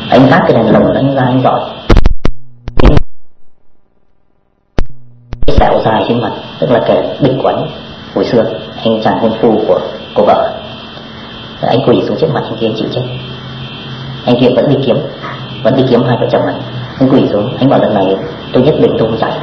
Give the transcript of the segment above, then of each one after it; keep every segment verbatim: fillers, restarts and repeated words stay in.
Anh phát cái đèn lồng anh ra anh dọi cái sẹo dài trên mặt, tức là kẻ địch của anh hồi xưa, anh chàng hôn phu của của vợ. Anh quỳ xuống trước mặt anh kia, anh chịu chết. Anh kia vẫn đi kiếm, vẫn đi kiếm hai vợ chồng anh. Anh quỳ xuống, anh bảo lần này tôi nhất định tôi không chạy,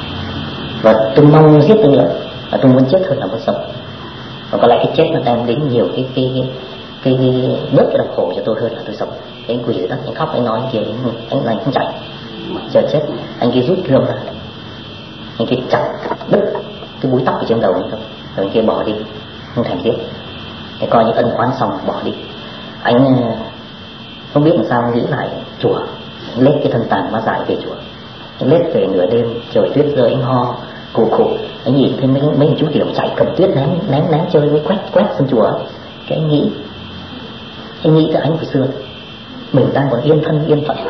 và tôi mong giết tôi nữa, và tôi muốn chết hơn là muốn sống. Và có lẽ cái chết nó đem đến nhiều cái cái cái cái, cái bớt cái đau khổ cho tôi hơn là tôi sống. Thế anh quỳ dưới đất, anh khóc, anh nói anh kia, anh, anh này không chạy, chờ chết. Anh kia rút gươm ra, anh kia chặt đứt cái búi tóc ở trên đầu anh thôi, rồi anh kia bỏ đi, không thèm giết. Thế coi như ân oán xong bỏ đi. Anh không biết làm sao nghĩ lại chùa, anh lết cái thân tàn ma dại về chùa. Anh lết về nửa đêm, trời tuyết rơi, anh ho khổ khổ. Anh nhìn thấy mấy mấy chú tiểu chạy cầm tuyết ném ném ném chơi với quét quét sân chùa. Cái anh nghĩ, anh nghĩ tới anh hồi xưa, mình đang còn yên thân yên phận,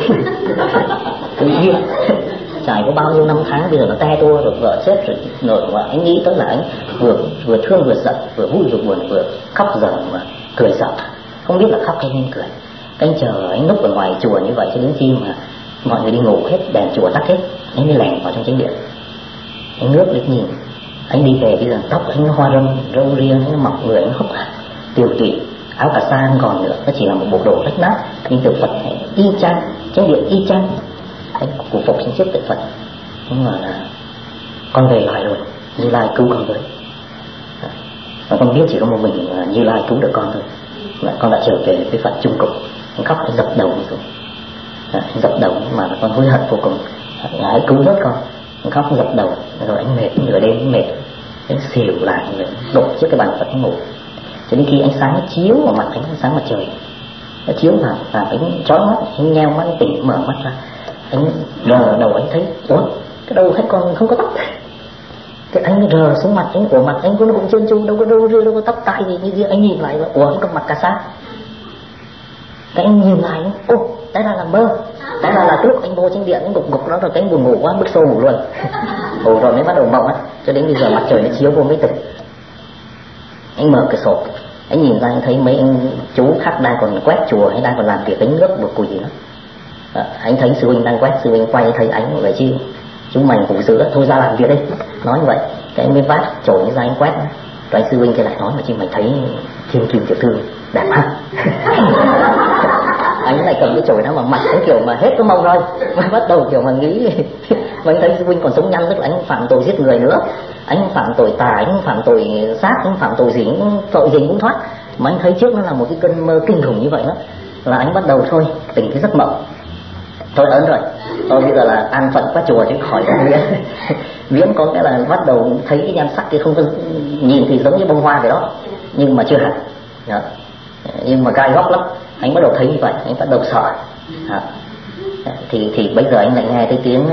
tự nhiên trải có bao nhiêu năm tháng bây giờ nó te tua rồi, vợ chết rồi nổi. Và anh nghĩ tới là anh vừa vừa thương vừa giận, vừa vui vừa buồn, vừa khóc dở mà cười dở, không biết là khóc hay nên cười. Anh chờ anh núp ở ngoài chùa như vậy cho đến khi mà mọi người đi ngủ hết, đèn chùa tắt hết, anh mới lẻn vào trong chánh điện. Anh ngước lên nhìn, anh đi về bây giờ tóc anh hoa râm, râu riêng, anh mọc người, anh hốc hác, tiều tụy, áo cà sa không còn nữa, nó chỉ là một bộ đồ rách nát. Nhưng tượng Phật này y chang, chánh điện y chang, anh cụ phục trên chiếc tượng Phật. Anh nói là con về lại rồi, Như Lai cứu con với. Và con biết chỉ có một mình Như Lai cứu được con thôi, và con đã trở về với Phật chung cục. Anh khóc, anh dập đầu rồi, anh dập đầu mà con hối hận vô cùng, hãy cứu vớt con. Anh khóc, anh dập đầu, rồi anh mệt, nửa đêm anh mệt, anh xỉu lại, đổ trước cái bàn Phật anh ngủ. Cho đến khi ánh sáng nó chiếu vào mặt anh, ánh sáng mặt trời nó chiếu vào, và anh chói mắt, anh nheo mắt, anh tỉnh, mở mắt ra, anh rờ đầu, anh thấy ủa cái đầu hết còn không có tóc. Cái anh rờ xuống mặt anh, của mặt anh cũng cũng trơn tru, đâu có đâu rêu, đâu có tóc tai gì như gì. Anh nhìn lại, ủa không có mặt cà sa. Cái anh nhìn lại, ô tại ra là mơ, tại ra là cái lúc anh vô trên điện anh gục gục đó, rồi cái anh buồn ngủ quá, bứt xô ngủ luôn. Ngủ rồi mới bắt đầu mộng á, cho đến bây giờ mặt trời nó chiếu vô mới tỉnh. Anh mở cửa sổ, anh nhìn ra anh thấy mấy anh chú khác đang còn quét chùa hay đang còn làm việc đánh nước bột cùi gì đó. À, anh thấy sư huynh đang quét, sư huynh quay thấy anh vậy chứ chú mày phụ sữa thôi ra làm việc đi, nói như vậy. Cái anh mới vác chổi ra anh quét, rồi anh sư huynh kia lại nói mà chứ mày thấy Kim Kim tiểu thư đẹp ha. Anh lại cầm cái chổi đó mà mặt cái kiểu mà hết cái mông rồi, mới bắt đầu kiểu mà nghĩ mà anh thấy sư huynh còn sống nhăn, tức là anh phạm tội giết người nữa, anh phạm tội tà, anh phạm tội sát, anh phạm tội gì, tội gì cũng thoát. Mà anh thấy trước nó là một cái cơn mơ kinh khủng như vậy đó, là anh bắt đầu thôi tỉnh cái giấc mộng, thôi ớn rồi, thôi bây giờ là an phận qua chùa chứ khỏi ra nữa. Viếng có cái là bắt đầu thấy cái nhan sắc thì không có, nhìn thì giống như bông hoa vậy đó, nhưng mà chưa hẳn đó. Nhưng mà gai góc lắm. Anh bắt đầu thấy như vậy, anh bắt đầu sợ đó. thì thì bây giờ anh lại nghe cái tiếng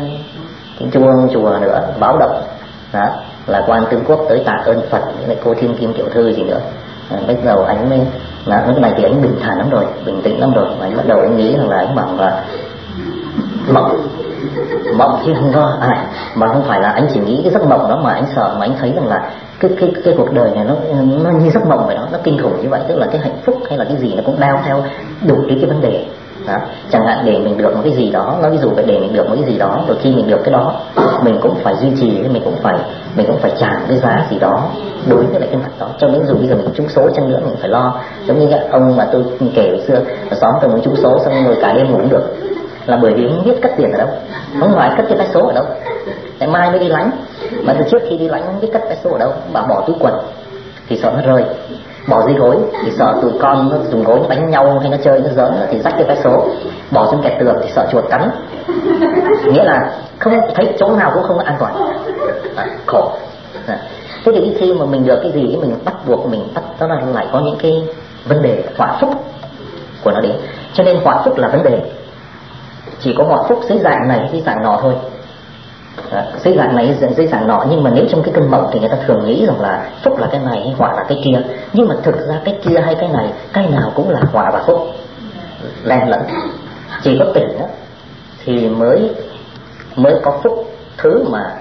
tiếng chuông chùa nữa báo động đó, là quan tướng quốc tới tạ ơn Phật, lại cô Thiên Kim tiểu thư gì nữa. À, bây giờ anh mới là lúc này thì anh bình thản lắm rồi, bình tĩnh lắm rồi, mà anh bắt đầu anh nghĩ rằng là anh bảo là mộng mộng chứ không có à, mà không phải là anh chỉ nghĩ cái giấc mộng đó mà anh sợ, mà anh thấy rằng là cái cái cái cuộc đời này nó nó như giấc mộng vậy đó, nó kinh khủng như vậy, tức là cái hạnh phúc hay là cái gì nó cũng đeo theo đủ cái cái vấn đề đó. Chẳng hạn để mình được một cái gì đó, nói ví dụ vậy, để mình được một cái gì đó, rồi khi mình được cái đó mình cũng phải duy trì, mình cũng phải mình cũng phải trả cái giá gì đó đối với lại cái mặt đó. Cho nên dù bây giờ mình trúng số chăng nữa mình phải lo, giống như cái ông mà tôi kể hồi xưa ở xóm tôi muốn trúng số xong rồi cả đêm ngủ được, là bởi vì không biết cất tiền ở đâu, không phải cất cái vé số ở đâu, tại mai mới đi lánh, mà từ trước khi đi lánh không biết cất vé số ở đâu, bảo bỏ túi quần thì sợ nó rơi, bỏ dưới gối thì sợ tụi con nó dùng gối nó đánh nhau hay nó chơi nó giỡn thì rách cái vé số, bỏ xuống kẹt tường thì sợ chuột cắn, nghĩa là không thấy chỗ nào cũng không an toàn, à, khổ. À, thế thì khi mà mình được cái gì mình bắt buộc mình bắt đó là lại có những cái vấn đề họa phúc của nó đến, cho nên họa phúc là vấn đề. Chỉ có họa phúc dưới dạng này dưới dạng nọ thôi, à, dưới dạng này dưới dạng nọ, nhưng mà nếu trong cái cơn mộng thì người ta thường nghĩ rằng là phúc là cái này hay họa là cái kia, nhưng mà thực ra cái kia hay cái này cái nào cũng là họa và phúc len lẫn. Chỉ có tỉnh đó thì mới mới có phúc, thứ mà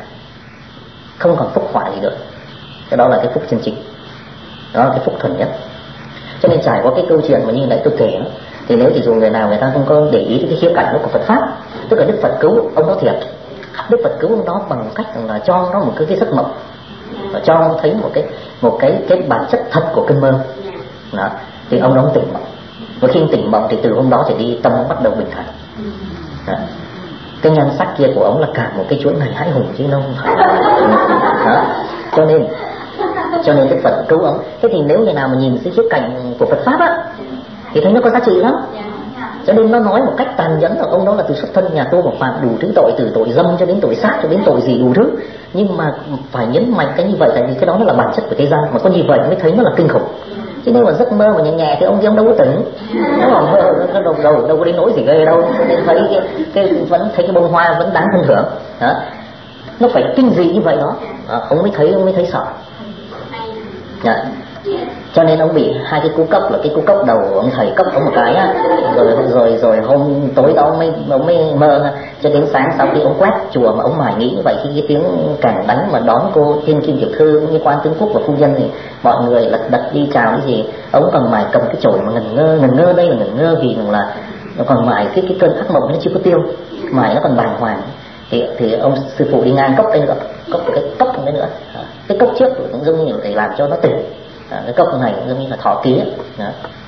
không còn phúc họa gì được, cái đó là cái phúc chân chính, đó là cái phúc thuần nhất. Cho nên trải qua cái câu chuyện mà như nãy tôi kể đó, thì nếu thì dù người nào người ta không có để ý đến cái khía cạnh đó của Phật pháp, tức là Đức Phật cứu ông đó thiệt, Đức Phật cứu ông đó bằng cách là cho nó một cái, cái giấc mộng, và cho ông thấy một cái một cái cái bản chất thật của cơn mơ đó, thì ông đó tỉnh mộng. Và khi tỉnh mộng thì từ hôm đó thì đi tâm bắt đầu bình thản đó. Cái nhan sắc kia của ông là cả một cái chuỗi ngày hãi hùng chứ nó không phải đó. Cho nên cho nên Đức Phật cứu ông. Thế thì nếu người nào mà nhìn cái khía cạnh của Phật pháp á thì thấy nó có giá trị lắm. Cho nên nó nói một cách tàn nhẫn là ông đó là từ xuất thân nhà tu mà phạm đủ thứ tội, từ tội dâm cho đến tội sát cho đến tội gì đủ thứ. Nhưng mà phải nhấn mạnh cái như vậy, tại vì cái đó nó là bản chất của thế gian, mà có như vậy mới thấy nó là kinh khủng. Chứ nếu mà giấc mơ mà nhẹ nhẹ thì ông kia ông đâu có tỉnh, nó mà mơ nó đâu đâu đâu có đến nỗi gì ghê đâu. Cho nên thấy cái, cái vẫn thấy cái bông hoa vẫn đáng phân thưởng đó. Nó phải kinh dị như vậy đó, đó ông mới thấy ông mới thấy sợ. Dạ. Cho nên ông bị hai cái cú cấp, là cái cú cấp đầu ông thầy cấp ông một cái á, rồi rồi rồi hôm tối đó ông mới ông mới mơ, cho đến sáng sau khi ông quét chùa mà ông mải nghĩ như vậy, khi cái tiếng càn đánh mà đón cô Thiên Kim Tiểu Thư cũng như Quan Tướng Quốc và phu nhân thì mọi người lật đật đi chào cái gì, ông còn mải cầm cái chổi mà ngẩn ngơ ngẩn ngơ đây là ngẩn ngơ vì là nó còn mải cái cái cơn ác mộng nó chưa có tiêu, mải nó còn bàng hoàng. Thì thì ông sư phụ đi ngang cốc đây nữa, cốc cái cốc này nữa, cái cốc trước cũng giống như để làm cho nó tỉnh. À, cái cốc này cũng giống như là thọ ký ấy. Đó.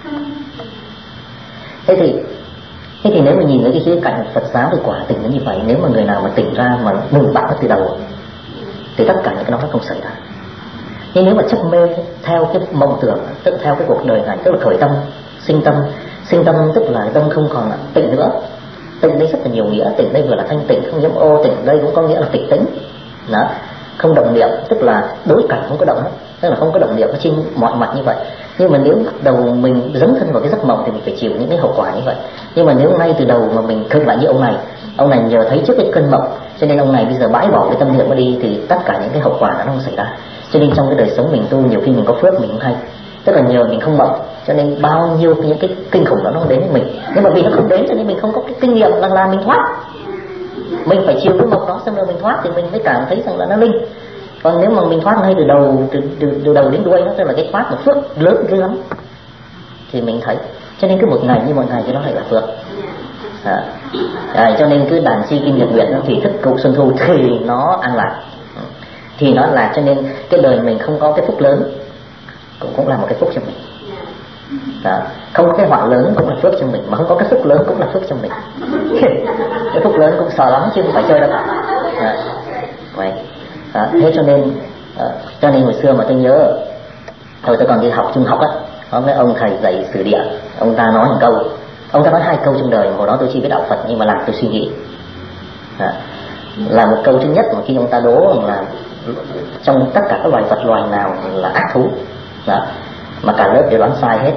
Thế thì thế thì nếu mà nhìn đến cái khía cạnh Phật giáo thì quả tình nó như vậy. Nếu mà người nào mà tỉnh ra mà ngừng bạo từ đầu thì tất cả những cái đó nó không xảy ra. Nhưng nếu mà chấp mê theo cái mộng tưởng, tức theo cái cuộc đời này, tức là khởi tâm, sinh tâm, sinh tâm tức là tâm không còn là tịnh nữa. Tịnh đây rất là nhiều nghĩa, tịnh đây vừa là thanh tịnh, không nhiễm ô, tịnh đây cũng có nghĩa là tịch tĩnh. Đó. Không động niệm, tức là đối cảnh không có động hết, tức là không có động niệm ở trên mọi mặt như vậy. Nhưng mà nếu đầu mình dấn thân vào cái giấc mộng thì mình phải chịu những cái hậu quả như vậy. Nhưng mà nếu ngay từ đầu mà mình khơi lại như ông này, ông này nhờ thấy trước cái cơn mộng, cho nên ông này bây giờ bãi bỏ cái tâm niệm nó đi, thì tất cả những cái hậu quả nó không xảy ra. Cho nên trong cái đời sống mình tu nhiều khi mình có phước mình cũng hay, tức là nhờ mình không mộng, cho nên bao nhiêu những cái kinh khủng đó nó đến với mình. Nhưng mà vì nó không đến cho nên mình không có cái kinh nghiệm là là mình thoát. Mình phải chịu cái mộng đó xong rồi mình thoát thì mình mới cảm thấy rằng là nó linh. Còn nếu mà mình thoát ngay từ đầu từ, từ, từ đầu đến đuôi đó, tức là cái thoát một phước lớn ghê lắm thì mình thấy. Cho nên cứ một ngày như một ngày cái đó lại là phước. À, à, cho nên cứ đàn chi kim nhật nguyện thì thức cụ xuân thu thì nó an lạc, thì nó là cho nên cái đời mình không có cái phúc lớn cũng cũng là một cái phúc cho mình. À, không có cái họa lớn cũng là phước cho mình, mà không có cái phúc lớn cũng là phước cho mình. Cái phúc lớn cũng sợ lắm chứ không phải chơi đâu. À, vậy. À, thế cho nên à, cho nên hồi xưa mà tôi nhớ hồi tôi còn đi học trung học á, có mấy ông thầy dạy sử địa, ông ta nói một câu, ông ta nói hai câu trong đời, hồi đó tôi chỉ biết đạo Phật nhưng mà làm tôi suy nghĩ. À, là một câu thứ nhất mà khi ông ta đố là trong tất cả các loài vật loài nào là ác thú đó, mà cả lớp đều đoán sai hết.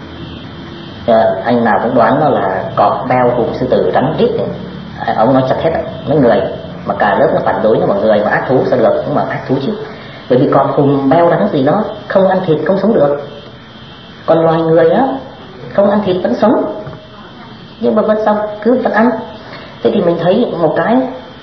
À, anh nào cũng đoán nó là cọp, beo, hùng, sư tử, rắn, rít. À, ông nói chặt hết mấy người, mà cả lớp nó phản đối nó, mà người mà ác thú sao được, cũng mà ác thú chứ. Bởi vì cọp, hùng, beo, rắn gì đó không ăn thịt không sống được, còn loài người á không ăn thịt vẫn sống, nhưng mà vẫn sao cứ vẫn ăn. Thế thì mình thấy một cái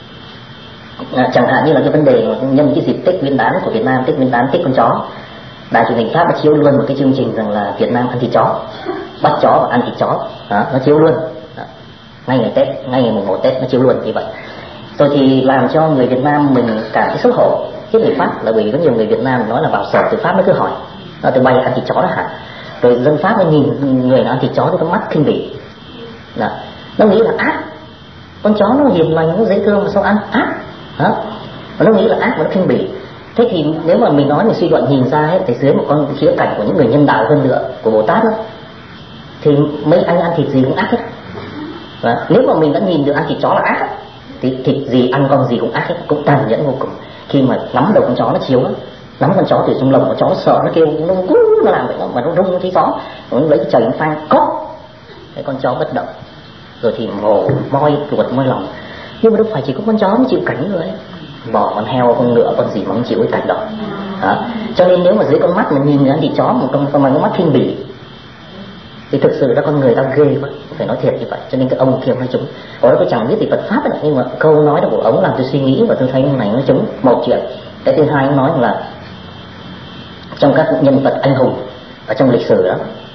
à, chẳng hạn như là cái vấn đề nhân cái dịp Tết Nguyên đán của Việt Nam, Tết Nguyên đán, Tết con chó, đài truyền hình Pháp nó chiếu luôn một cái chương trình rằng là Việt Nam ăn thịt chó, bắt chó và ăn thịt chó đó, nó chiếu luôn đó. Ngay ngày Tết, ngay ngày mùng một Tết nó chiếu luôn như vậy. Rồi thì làm cho người Việt Nam mình cảm thấy xấu hổ. Cái người Pháp là bởi vì có nhiều người Việt Nam nói là vào sở từ Pháp nó cứ hỏi nó từ bay ăn thịt chó đó hả, rồi dân Pháp nó nhìn người nó ăn thịt chó với con mắt khinh bỉ đó. Nó nghĩ là ác, con chó nó hiền lành nó dễ thương mà sao ăn ác đó, và nó nghĩ là ác và nó khinh bỉ. Thế thì nếu mà mình nói mình suy luận nhìn ra ấy, thì dưới một con khía cạnh của những người nhân đạo hơn nữa của Bồ Tát đó, thì mấy anh ăn thịt gì cũng ác hết đó. Nếu mà mình đã nhìn được ăn thịt chó là ác thì thịt gì ăn con gì cũng ác hết, cũng tàn nhẫn vô cùng. Khi mà nắm đầu con chó nó chiếu đó, nắm con chó từ trong lồng con chó nó sợ, nó kêu nó cú, nó làm vậy đó, mà nó rung nó thấy gió, nó lấy cái chày nó phang cốc, cái con chó bất động, rồi thì mổ moi ruột moi lòng. Nhưng mà đâu phải chỉ có con chó mới chịu cảnh rồi, bò, con heo, con ngựa, con gì mà không chịu cái cảnh đó. Đó. Cho nên nếu mà dưới con mắt mà nhìn ăn thịt chó một con con con mắt khinh bỉ thì thực sự là con người ta ghê quá, phải nói thiệt như vậy. Cho nên cái ông kia nói chúng, có đó tôi chẳng biết thì Phật pháp ấy, nhưng mà câu nói đó của ông làm tôi suy nghĩ và tôi thấy ông này nói chúng một chuyện. Cái thứ hai ông nói là trong các nhân vật anh hùng ở trong lịch sử đó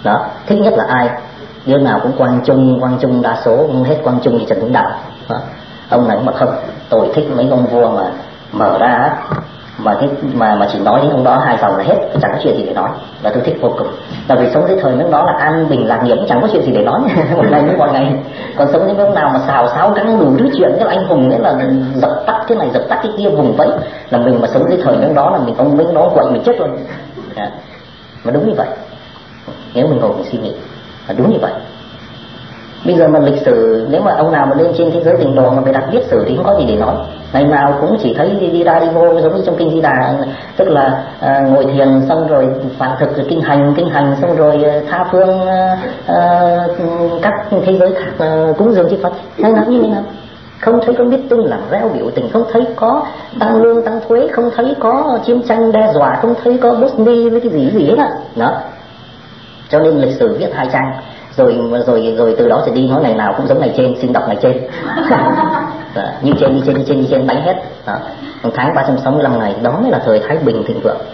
Đó, thích nhất là ai? Đứa nào cũng Quang Trung, Quang Trung đa số, không hết Quang Trung thì Trần Tuấn Đạo. Đó. Ông này mà không, tôi thích mấy ông vua mà mở ra mà cái mà mà chỉ nói đến ông đó hai dòng là hết, chẳng có chuyện gì để nói, và tôi thích vô cùng. Tại vì sống dưới thời nước đó là an bình lạc nghiệp, chẳng có chuyện gì để nói một ngày với một ngày. Còn sống đến lúc nào mà xào xáo cắn đủ thứ chuyện, cái anh hùng đấy là dập tắt cái này dập tắt cái kia vùng vẫy, là mình mà sống dưới thời nước đó là mình không mấy nó quậy mình chết luôn. À, mà đúng như vậy, nếu mình ngồi mình suy nghĩ là đúng như vậy. Bây giờ mà lịch sử, nếu mà ông nào mà lên trên thế giới tình độ mà phải đặt viết sử thì không có gì để nói. Ngày nào cũng chỉ thấy đi, đi ra đi vô giống như trong kinh Di Đà, tức là à, ngồi thiền xong rồi phản thực rồi kinh hành, kinh hành xong rồi tha phương à, à, các thế giới khác à, cúng dường chư Phật. Ngày nào như thế nào? Không thấy có biết tin làm reo biểu tình, không thấy có tăng lương tăng thuế, không thấy có chiến tranh đe dọa, không thấy có Bosnia với cái gì gì hết á. Đó. Cho nên lịch sử viết hai trang. Rồi rồi rồi từ đó sẽ đi nói ngày nào cũng giống ngày trên, xin đọc ngày trên. Đó, như trên như trên như trên như trên đánh hết. Đó. Tháng ba trăm sáu mươi lăm ngày đó mới là thời Thái Bình thịnh vượng.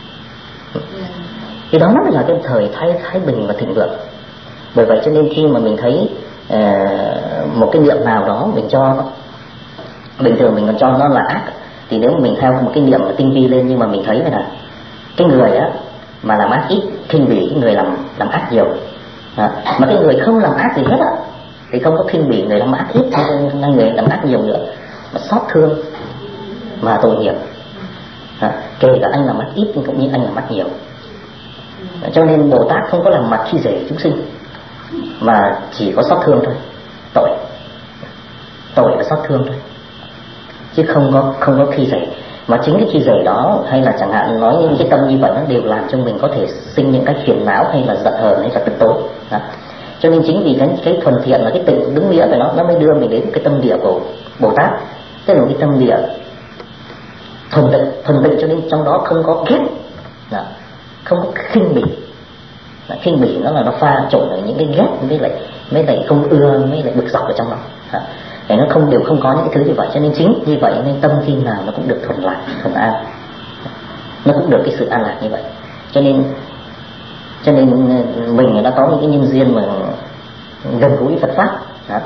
Thì đó mới là cái thời Thái Thái Bình và thịnh vượng. Bởi vậy cho nên khi mà mình thấy uh, một cái niệm nào đó mình cho bình thường mình còn cho nó là ác, thì nếu mà mình theo một cái niệm tinh vi lên, nhưng mà mình thấy là cái người á mà làm ác ít khinh bỉ cái người làm làm ác nhiều. À, mà cái người không làm ác gì hết á thì không có khinh bỉ người làm ác ít hay người làm ác nhiều nữa, mà xót thương mà tội nghiệp. À, kể cả anh làm ác ít nhưng cũng như anh làm ác nhiều. À, cho nên Bồ Tát không có làm mặt khi dễ chúng sinh, mà chỉ có xót thương thôi, tội tội và xót thương thôi, chứ không có không có khi dễ. Mà chính cái khi dễ đó, hay là chẳng hạn nói những cái tâm như vậy, nó đều làm cho mình có thể sinh những cái phiền não hay là giận hờn hay là tức tối. Đó. Cho nên chính vì cái cái thuần thiện là cái tịnh đúng nghĩa của nó, nó mới đưa mình đến cái tâm địa của Bồ Tát, tức là cái tâm địa thuần tịnh, thuần tịnh cho nên trong đó không có ghét, đó. Không có khinh bỉ. Đó. Khinh bỉ nó là nó pha trộn ở những cái ghét với lại với lại không ưa, với lại bực dọc ở trong đó. Đó. Để nó không đều không có những cái thứ như vậy, cho nên chính như vậy nên tâm khi nào nó cũng được thuần lạc, thuần an, nó cũng được cái sự an lạc như vậy. Cho nên cho nên mình đã có những cái nhân duyên mà gần gũi Phật pháp, đó.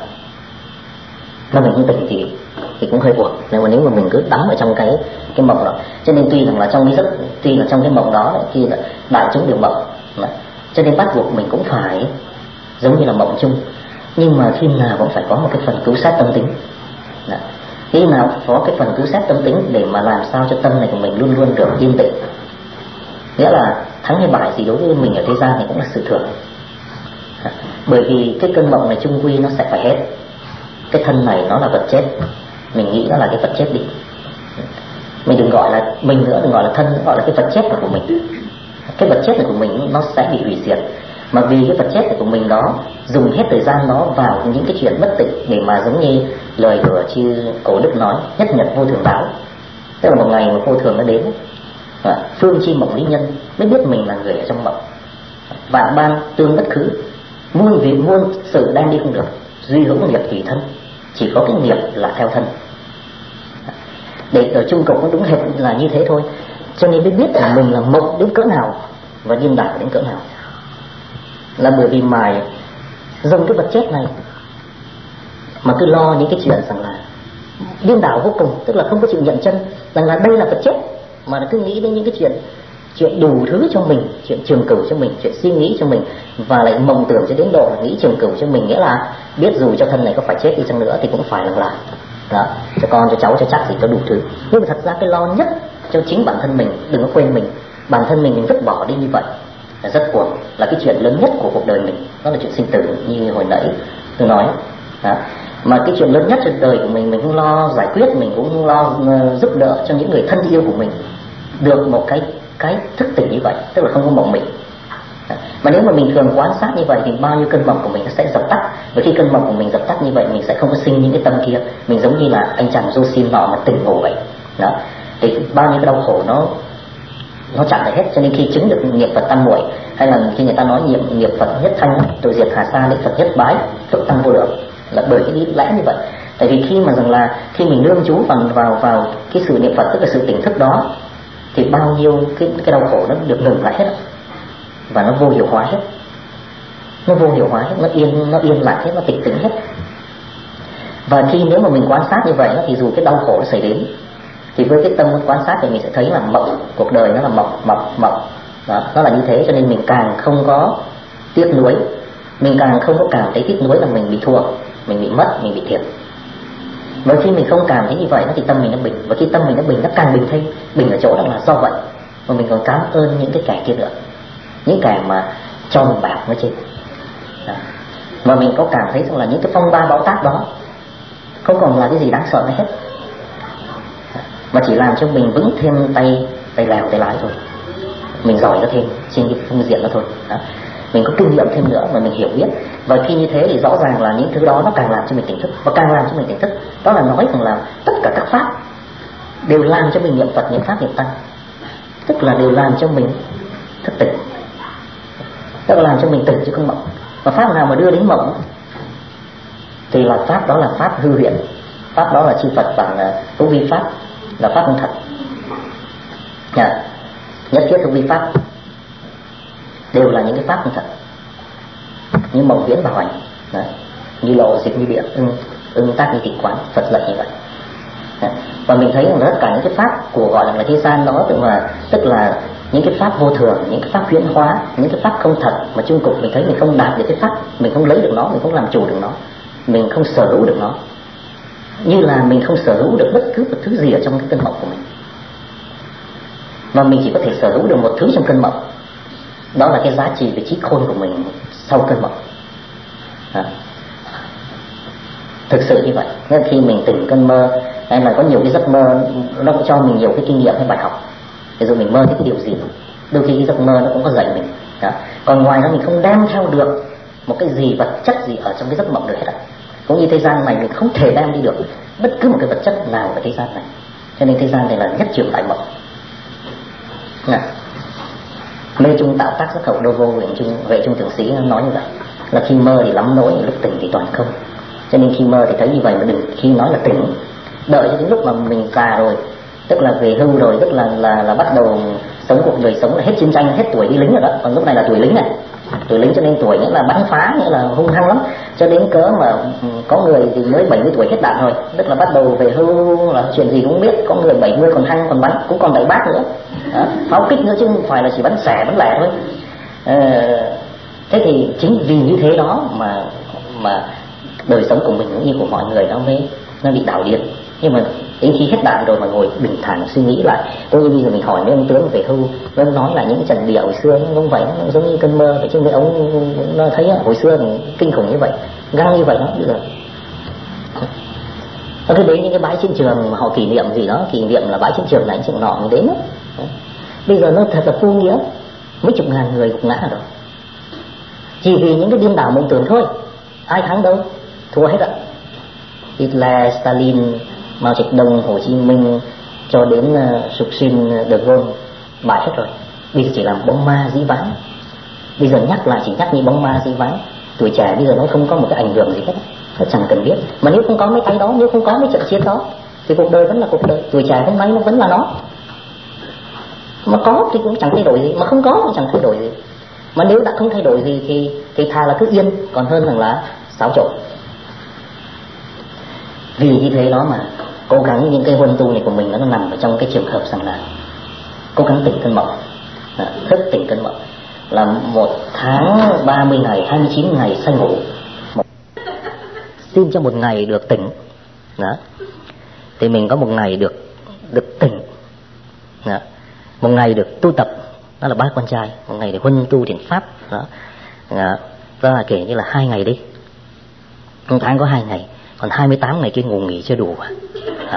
Mà mình không tỉnh thì thì cũng hơi buồn. Nếu mà nếu mà mình cứ đắm ở trong cái cái mộng đó, cho nên tuy rằng là trong cái giấc, tuy là trong cái mộng đó thì là đại chúng đều mộng, đó. Cho nên bắt buộc mình cũng phải giống như là mộng chung, nhưng mà khi nào cũng phải có một cái phần cứu sát tâm tính. Đó. Khi nào có cái phần cứu sát tâm tính để mà làm sao cho tâm này của mình luôn luôn được yên tĩnh. Nghĩa là thắng hay bại gì đối với mình ở thế gian này cũng là sự thường. Đó. Bởi vì cái cơn mộng này chung quy nó sẽ phải hết. Cái thân này nó là vật chết, mình nghĩ nó là cái vật chết đi. Mình đừng gọi là mình nữa, đừng gọi là thân, gọi là cái vật chết này của mình. Cái vật chết này của mình nó sẽ bị hủy diệt. Mà vì cái vật chết này của mình đó dùng hết thời gian đó vào những cái chuyện bất tịnh, để mà giống như lời của chư Cổ Đức nói, nhất nhật vô thường báo. Tức là một ngày mà vô thường nó đến, phương chi mộng lý nhân mới biết mình là người ở trong mộng. Vạn ban tương bất khứ, muôn việc muôn sự đang đi không được, duy hữu nghiệp tùy thân, chỉ có cái nghiệp là theo thân. Để ở chung cục nó đúng hệt là như thế thôi. Cho nên mới biết là mình là mộng đến cỡ nào và điên đảo đến cỡ nào. Là bởi vì mài dùng cái vật chết này mà cứ lo những cái chuyện rằng là điên đảo vô cùng, tức là không có chịu nhận chân rằng là đây là vật chết, mà cứ nghĩ đến những cái chuyện chuyện đủ thứ cho mình, chuyện trường cửu cho mình, chuyện suy nghĩ cho mình, và lại mộng tưởng cho đến độ là nghĩ trường cửu cho mình. Nghĩa là biết dù cho thân này có phải chết đi chăng nữa thì cũng phải làm lại đó, cho con cho cháu cho chắc gì có đủ thứ. Nhưng mà thật ra cái lo nhất cho chính bản thân mình, đừng có quên mình, bản thân mình mình vứt bỏ đi như vậy là rất buồn, là cái chuyện lớn nhất của cuộc đời mình, đó là chuyện sinh tử như hồi nãy tôi nói đó. Mà cái chuyện lớn nhất trên đời của mình mình cũng lo giải quyết, mình cũng lo uh, giúp đỡ cho những người thân yêu của mình được một cái cái thức tỉnh như vậy, tức là không có mộng mị. Mà nếu mà mình thường quan sát như vậy thì bao nhiêu cơn mộng của mình nó sẽ dập tắt. Và khi cơn mộng của mình dập tắt như vậy, mình sẽ không có sinh những cái tâm kia. Mình giống như là anh chàng Josin nọ mà tỉnh ngủ vậy đó. Thì bao nhiêu cái đau khổ nó nó chặn được hết. Cho nên khi chứng được niệm Phật tam muội, hay là khi người ta nói niệm niệm Phật nhất thanh, rồi diệt hà sa, niệm Phật nhất bái, phước tăng vô lượng, là bởi cái lý lẽ như vậy. Tại vì khi mà rằng là khi mình nương chú vào vào vào cái sự niệm Phật, tức là sự tỉnh thức đó, thì bao nhiêu cái cái đau khổ nó được ngừng lại hết, và nó vô hiệu hóa hết. nó vô hiệu hóa hết, nó yên nó yên lặng hết, nó tịch tĩnh hết. Và khi nếu mà mình quan sát như vậy thì dù cái đau khổ nó xảy đến, thì với cái tâm quan sát thì mình sẽ thấy là mộng, cuộc đời nó là mộng mộng mộng đó, nó là như thế. Cho nên mình càng không có tiếc nuối, mình càng không có cảm thấy tiếc nuối là mình bị thua, mình bị mất, mình bị thiệt. Bởi khi mình không cảm thấy như vậy thì tâm mình nó bình, và khi tâm mình nó bình, nó càng bình thêm. Bình ở chỗ đó là do vậy mà mình còn cảm ơn những cái kẻ kia nữa, những kẻ mà cho mình bạc nói trên đó. Mà mình có cảm thấy rằng là những cái phong ba bão táp đó không còn là cái gì đáng sợ nữa hết, mà chỉ làm cho mình vững thêm tay tay lèo tay lái thôi, mình giỏi nó thêm trên cái phương diện đó thôi đó. Mình có kinh nghiệm thêm nữa mà mình hiểu biết. Và khi như thế thì rõ ràng là những thứ đó nó càng làm cho mình tỉnh thức, và càng làm cho mình tỉnh thức đó là nói rằng là tất cả các pháp đều làm cho mình niệm Phật, niệm Pháp, niệm Tăng, tức là đều làm cho mình thức tỉnh, tức là làm cho mình tỉnh chứ không mộng. Và pháp nào mà đưa đến mộng thì là pháp đó là pháp hư huyễn, pháp đó là chư Phật bản là hữu vi pháp, là pháp không thật. Dạ. Nhất thiết hữu vi pháp đều là những cái pháp không thật, như mộng viễn bảo hành, đấy. Như lộ dịch như địa, ưng ưng tác như tịch quán, Phật dạy như vậy. Đấy. Và mình thấy rằng tất cả những cái pháp của gọi là thế gian đó, tức là tức là những cái pháp vô thường, những cái pháp huyễn hóa, những cái pháp không thật, mà chung cục mình thấy mình không đạt được cái pháp, mình không lấy được nó, mình không làm chủ được nó, mình không sở hữu được nó, như là mình không sở hữu được bất cứ một thứ gì ở trong cái cơn mộng của mình, mà mình chỉ có thể sở hữu được một thứ trong cơn mộng, đó là cái giá trị về trí khôn của mình sau cơn mộng. À. Thực sự như vậy, nên khi mình tỉnh cơn mơ hay là có nhiều cái giấc mơ, nó cũng cho mình nhiều cái kinh nghiệm hay bài học. Ví dụ mình mơ thấy cái điều gì, đôi khi cái giấc mơ nó cũng có dạy mình. Đó. Còn ngoài đó mình không đem theo được một cái gì vật chất gì ở trong cái giấc mộng được hết. Cũng như thế gian này mình không thể đem đi được bất cứ một cái vật chất nào ở thế gian này. Cho nên thế gian này là nhất trường đại mộng. Nè. Mê trung tạo tác sắc hậu đô vô, huệ trung, huệ trung thượng sĩ nói như vậy, là khi mơ thì lắm nỗi, lúc tỉnh thì toàn không. Cho nên khi mơ thì thấy như vậy mà đừng khi nói là tỉnh, đợi cho đến lúc mà mình già rồi, tức là về hưu rồi, tức là là là bắt đầu sống cuộc đời sống là hết chiến tranh, hết tuổi đi lính rồi đó. Còn lúc này là tuổi lính này, tuổi lính cho nên tuổi nghĩa là bắn phá, nghĩa là hung hăng lắm. Cho đến cỡ mà có người thì mới bảy mươi tuổi hết đạn rồi, tức là bắt đầu về hưu là chuyện gì cũng biết. Có người bảy mươi còn hăng, còn bắn, cũng còn đại bác nữa đó, pháo kích nữa chứ không phải là chỉ bắn xẻ bắn lẻ thôi. À, thế thì chính vì như thế đó mà mà đời sống của mình cũng như của mọi người nó mới nó bị đảo điên. Nhưng mà đến khi hết đạn rồi mà ngồi bình thản suy nghĩ lại, tôi như bây giờ mình hỏi mấy ông tướng về hưu, nó nói là những trận địa hồi xưa nó không vậy, nó giống như cơn mơ vậy, chứ mấy ông nó thấy hồi xưa thì kinh khủng như vậy, găng như vậy đó. Bây giờ nó cứ đến những cái bãi chiến trường mà họ kỷ niệm gì đó, kỷ niệm là bãi chiến trường này trường nọ mình đến đó. Bây giờ nó thật là vô nghĩa, mấy chục ngàn người gục ngã rồi, chỉ vì những cái điên đảo mộng tưởng thôi. Ai thắng đâu, thua hết ạ. Hitler, Stalin, Mao Trạch Đông, Hồ Chí Minh cho đến uh, sục sinh De Gaulle bại hết rồi. Bây giờ chỉ làm bóng ma dĩ vãng. Bây giờ nhắc lại chỉ nhắc như bóng ma dĩ vãng. Tuổi trẻ bây giờ nó không có một cái ảnh hưởng gì hết, nó chẳng cần biết. Mà nếu không có mấy cái đó, nếu không có mấy trận chiến đó, thì cuộc đời vẫn là cuộc đời. Tuổi trẻ hôm nay nó vẫn là nó. Mà có thì cũng chẳng thay đổi gì, mà không có cũng chẳng thay đổi gì. Mà nếu đã không thay đổi gì thì thì thà là cứ yên, còn hơn rằng là xáo trộn. Vì như thế đó mà cố gắng những cái huân tu này của mình nó nằm ở trong cái trường hợp rằng là cố gắng tỉnh cơn mộng, thức tỉnh cơn mộng, là một tháng ba mươi ngày, hai mươi chín ngày say ngủ, một... xin cho một ngày được tỉnh đó, thì mình có một ngày được được tỉnh đó. Một ngày được tu tập, đó là bát quan trai, một ngày để huân tu thiền pháp đó. Đó. Đó là kể như là hai ngày đi, một tháng có hai ngày, còn hai mươi tám ngày kia ngủ nghỉ chưa đủ à.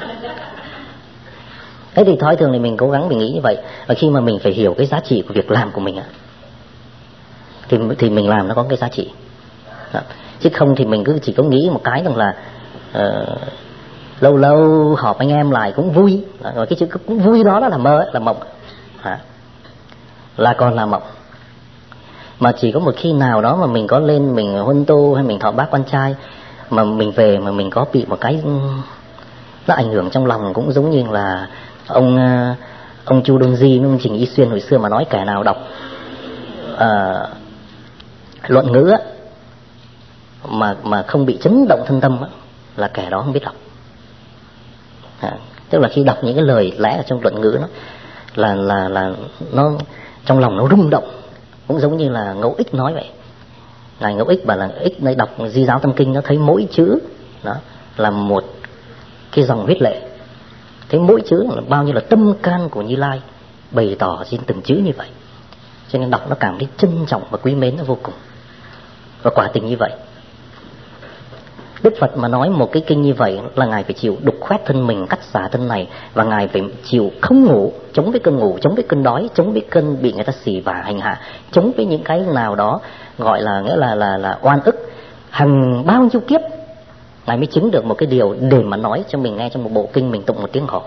Thế thì thói thường thì mình cố gắng mình nghĩ như vậy. Và khi mà mình phải hiểu cái giá trị của việc làm của mình thì, thì mình làm nó có cái giá trị à. Chứ không thì mình cứ chỉ có nghĩ một cái rằng là uh, lâu lâu họp anh em lại cũng vui, rồi cái chữ cũng vui đó là mơ ấy, là mộng à. Là còn là mộng. Mà chỉ có một khi nào đó mà mình có lên mình huân tu hay mình thọ bát quan trai mà mình về mà mình có bị một cái nó ảnh hưởng trong lòng, cũng giống như là ông ông Chu Đôn Di, ông Trình Y Xuyên hồi xưa mà nói kẻ nào đọc uh, luận ngữ á, mà mà không bị chấn động thân tâm á, là kẻ đó không biết đọc. À, tức là khi đọc những cái lời lẽ ở trong luận ngữ nó là là là nó trong lòng nó rung động, cũng giống như là Ngẫu Ích nói vậy. Ngài Ngẫu Ích bảo là Ích nơi đọc Di Giáo Tâm Kinh nó thấy mỗi chữ đó là một cái dòng huyết lệ, thấy mỗi chữ là bao nhiêu là tâm can của Như Lai bày tỏ trên từng chữ như vậy, cho nên đọc nó cảm thấy trân trọng và quý mến nó vô cùng. Và quả tình như vậy, Đức Phật mà nói một cái kinh như vậy là Ngài phải chịu đục khoét thân mình, cắt xả thân này, và Ngài phải chịu không ngủ, chống với cơn ngủ, chống với cơn đói, chống với cơn bị người ta xỉ vả hành hạ, chống với những cái nào đó gọi là nghĩa là là là oan ức hàng bao nhiêu kiếp, Ngài mới chứng được một cái điều để mà nói cho mình nghe trong một bộ kinh mình tụng một tiếng họ.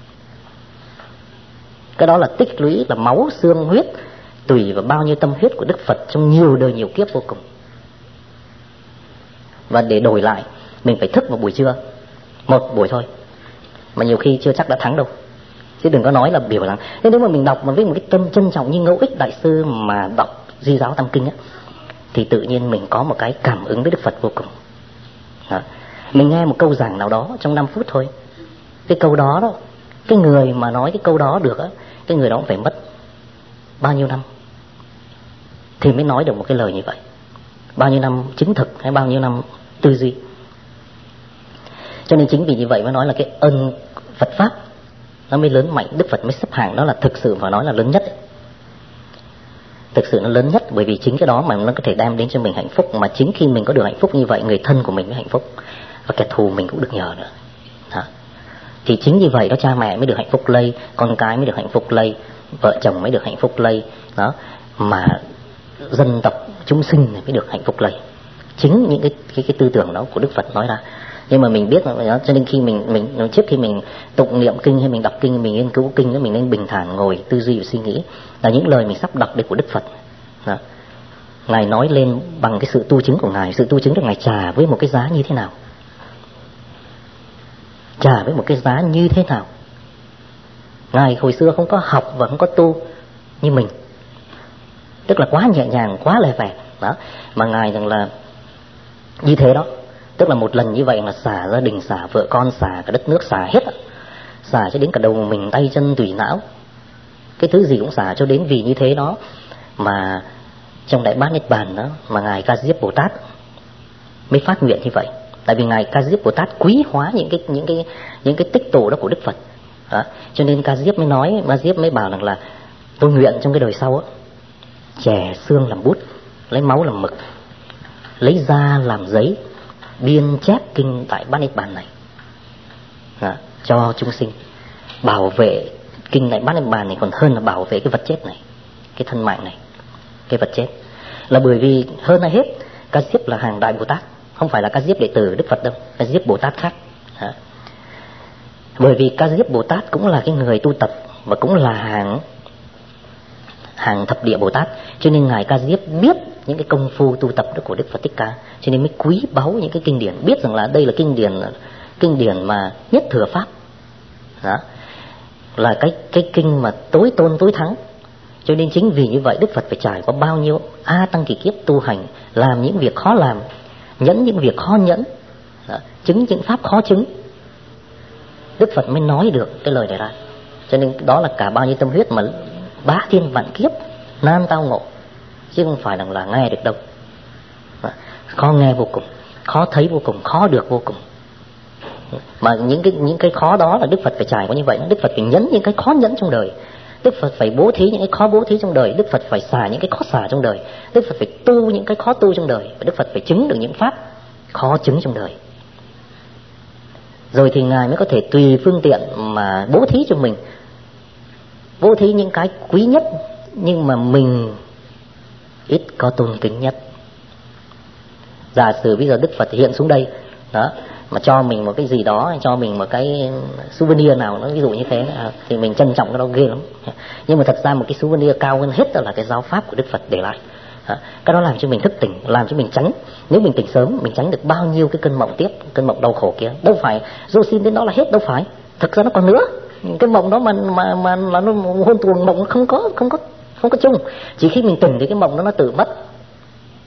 Cái đó là tích lũy, là máu xương huyết tùy vào bao nhiêu tâm huyết của Đức Phật trong nhiều đời nhiều kiếp vô cùng. Và để đổi lại, mình phải thức một buổi trưa, một buổi thôi, mà nhiều khi chưa chắc đã thắng đâu. Chứ đừng có nói là biểu rằng thế nếu mà mình đọc mà với một cái tâm trân trọng như Ngẫu Ích Đại Sư mà đọc Di Giáo Tam Kinh á, thì tự nhiên mình có một cái cảm ứng với Đức Phật vô cùng. Đó. Mình nghe một câu giảng nào đó trong năm phút thôi, cái câu đó đó, cái người mà nói cái câu đó được á, cái người đó cũng phải mất bao nhiêu năm thì mới nói được một cái lời như vậy, bao nhiêu năm chứng thực hay bao nhiêu năm tư duy. Cho nên chính vì như vậy mới nói là cái ân Phật Pháp nó mới lớn mạnh, Đức Phật mới xếp hạng đó là thực sự phải nói là lớn nhất ấy. Thực sự nó lớn nhất, bởi vì chính cái đó mà nó có thể đem đến cho mình hạnh phúc, mà chính khi mình có được hạnh phúc như vậy, người thân của mình mới hạnh phúc, và kẻ thù mình cũng được nhờ nữa. Đó. Thì chính như vậy đó, cha mẹ mới được hạnh phúc lây, con cái mới được hạnh phúc lây, vợ chồng mới được hạnh phúc lây, đó, mà dân tộc chúng sinh mới được hạnh phúc lây. Chính những cái cái cái tư tưởng đó của Đức Phật nói ra. Nhưng mà mình biết đó, cho nên khi mình mình trước khi mình tụng niệm kinh hay mình đọc kinh, mình nghiên cứu kinh đó, mình nên bình thản ngồi tư duy và suy nghĩ là những lời mình sắp đọc đây của Đức Phật. Đó. Ngài nói lên bằng cái sự tu chứng của Ngài, sự tu chứng được Ngài trả với một cái giá như thế nào? Trả với một cái giá như thế nào? Ngài hồi xưa không có học và không có tu như mình, tức là quá nhẹ nhàng, quá lè vè đó, mà Ngài rằng là như thế đó, tức là một lần như vậy mà xả gia đình, xả vợ con, xả cả đất nước, xả hết, xả cho đến cả đầu mình, tay chân, tủy não, cái thứ gì cũng xả cho đến vì như thế đó mà trong Đại Bát Niết Bàn đó mà Ngài Ca Diếp Bồ Tát mới phát nguyện như vậy. Tại vì Ngài Ca Diếp Bồ Tát quý hóa những cái những cái những cái tích tụ đó của Đức Phật đó. Cho nên Ca Diếp mới nói, Ma Diếp mới bảo rằng là tôi nguyện trong cái đời sau á, chẻ xương làm bút, lấy máu làm mực, lấy da làm giấy, biên chép kinh Đại Bát Niết Bàn này đó, cho chúng sinh, bảo vệ kinh Đại Bát Niết Bàn này còn hơn là bảo vệ cái vật chết này, cái thân mạng này, cái vật chết. Là bởi vì hơn ai hết, Ca Diếp là hàng Đại Bồ Tát, không phải là Ca Diếp đệ tử Đức Phật đâu, Ca Diếp Bồ Tát khác đó. Bởi vì Ca Diếp Bồ Tát cũng là cái người tu tập và cũng là hàng hàng thập địa Bồ Tát, cho nên Ngài Ca Diếp biết những cái công phu tu tập đó của Đức Phật Thích Ca, cho nên mới quý báu những cái kinh điển, biết rằng là đây là kinh điển kinh điển mà nhất thừa pháp đó, là cái cái kinh mà tối tôn tối thắng. Cho nên chính vì như vậy Đức Phật phải trải qua bao nhiêu a tăng kỳ kiếp tu hành, làm những việc khó làm, nhẫn những việc khó nhẫn đó, chứng những pháp khó chứng, Đức Phật mới nói được cái lời này ra. Cho nên đó là cả bao nhiêu tâm huyết mà bá thiên vạn kiếp nan tao ngộ, chứ không phải là, là nghe được đâu. Khó nghe vô cùng, khó thấy vô cùng, khó được vô cùng. Mà những cái những cái khó đó là Đức Phật phải trải qua như vậy. Đức Phật phải nhẫn những cái khó nhẫn trong đời, Đức Phật phải bố thí những cái khó bố thí trong đời, Đức Phật phải xả những cái khó xả trong đời, Đức Phật phải tu những cái khó tu trong đời, và Đức Phật phải chứng được những pháp khó chứng trong đời. Rồi thì Ngài mới có thể tùy phương tiện mà bố thí cho mình, bố thí những cái quý nhất nhưng mà mình ít có tôn kính nhất. Giả sử bây giờ Đức Phật hiện xuống đây đó, mà cho mình một cái gì đó, cho mình một cái souvenir nào nó ví dụ như thế à, thì mình trân trọng cái đó ghê lắm. Nhưng mà thật ra một cái souvenir cao hơn hết đó là cái giáo pháp của Đức Phật để lại. À, cái đó làm cho mình thức tỉnh, làm cho mình tránh. Nếu mình tỉnh sớm, mình tránh được bao nhiêu cái cơn mộng tiếp, cơn mộng đau khổ kia. Đâu phải vô xin đến đó là hết, đâu phải. Thực ra nó còn nữa. Cái mộng đó mà mà mà là nó hôn tuồng mộng không có không có không có chung. Chỉ khi mình tỉnh thì cái mộng đó nó tự mất.